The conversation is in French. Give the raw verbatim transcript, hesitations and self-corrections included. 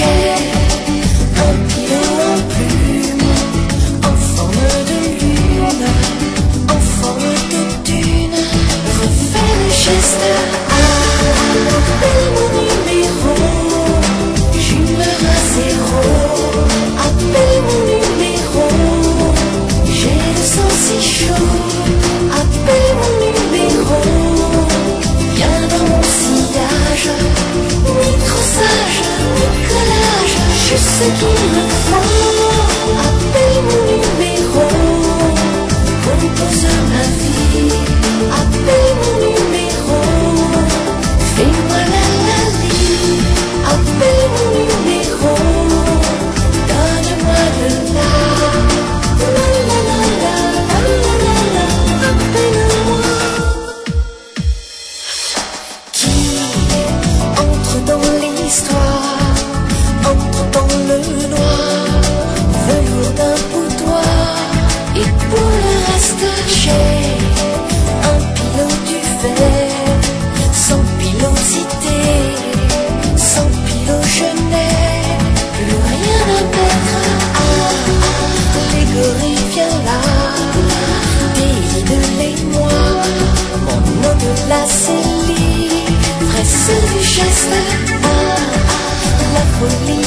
j'ai un pilot en plume, en forme de lune, en forme de dune. Refais le geste, appelle mon numéro, j'humeur à zéro. Appelle mon numéro, j'ai le sang si chaud. Appelle mon numéro, viens dans mon sillage. Ni trop sage, ni collage, juste ce qu'il me faut. Appelle mon numéro, compose ma vie. Appelle mon numéro, fais-moi la la vie. Appelle mon numéro, donne-moi le la. La la la la la la la la, appelle-moi. Qui entre dans l'histoire, entre dans le noir, velours d'un boudoir. Et pour le reste, j'ai un pilot du fer, sans pilosité, sans pilot je n'ai plus rien à perdre. Ah, allégorie, viens là, délivre-les-moi, mon au-delà c'est l'ivresse du geste. Ah, la folie